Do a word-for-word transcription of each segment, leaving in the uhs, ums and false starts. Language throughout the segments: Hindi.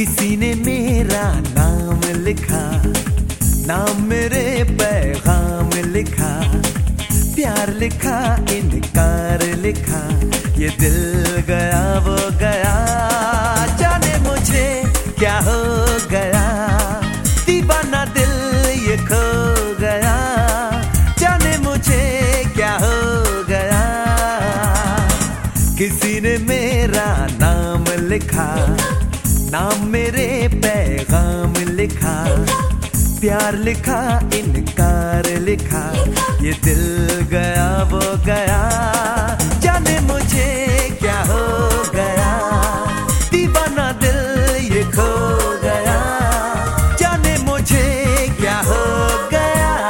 किसी ने मेरा नाम लिखा, नाम मेरे पैगाम लिखा, प्यार लिखा, इनकार लिखा, ये दिल गया वो गया, जाने मुझे क्या हो गया, दीवाना दिल ये खो गया, जाने मुझे क्या हो गया। किसी ने मेरा नाम लिखा, नाम मेरे पैगाम लिखा, प्यार लिखा, इनकार लिखा, ये दिल गया वो गया, जाने मुझे क्या हो गया, दीवाना दिल ये खो गया, जाने मुझे क्या हो गया।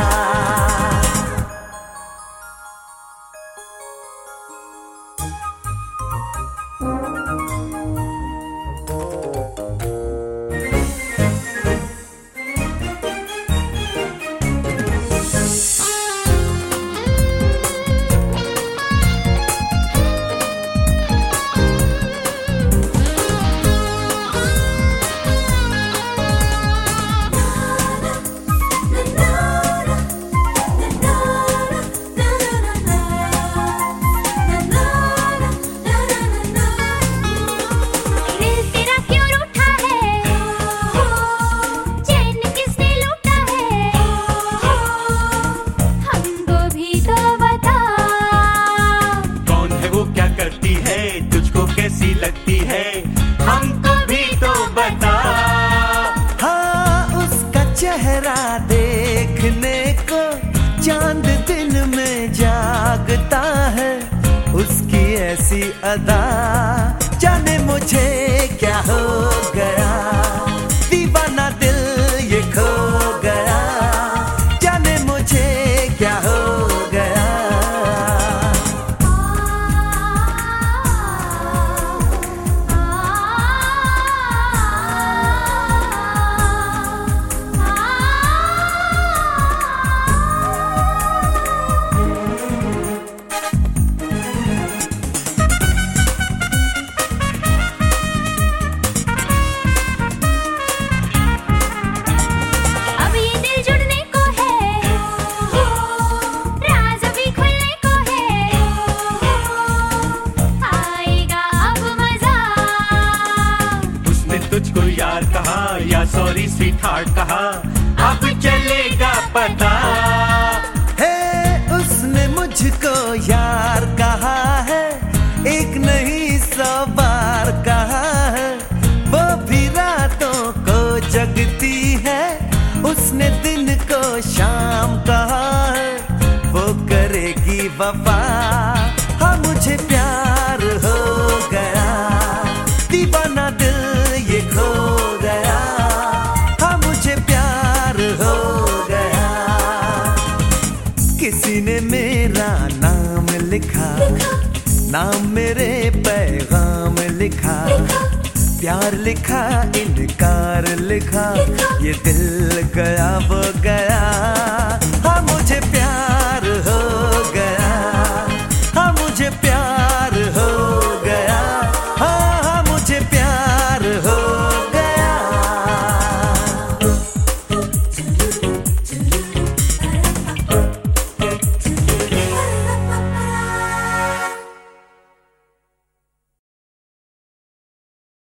कैसी लगती है हमको भी तो बता। हाँ, उसका चेहरा देखने को चांद दिन में जागता है, उसकी ऐसी अदा, जाने मुझे क्या हो गया, दीवाना दिल ये खो गया, जाने मुझे क्या हो गया। तुझको यार कहा या सॉरी स्वीट हार्ट कहा, अब चलेगा पता। है उसने मुझको यार कहा है, एक नहीं सौ बार कहा है, वो भी रातों को जगती है, उसने दिन को शाम कहा है, वो करेगी वफा। हाँ, मुझे प्यार हो गया, दीवाना दिल ये खो गया, हाँ मुझे प्यार हो गया। किसी ने मेरा नाम लिखा, नाम मेरे पैगाम लिखा, प्यार लिखा, इनकार लिखा, ये दिल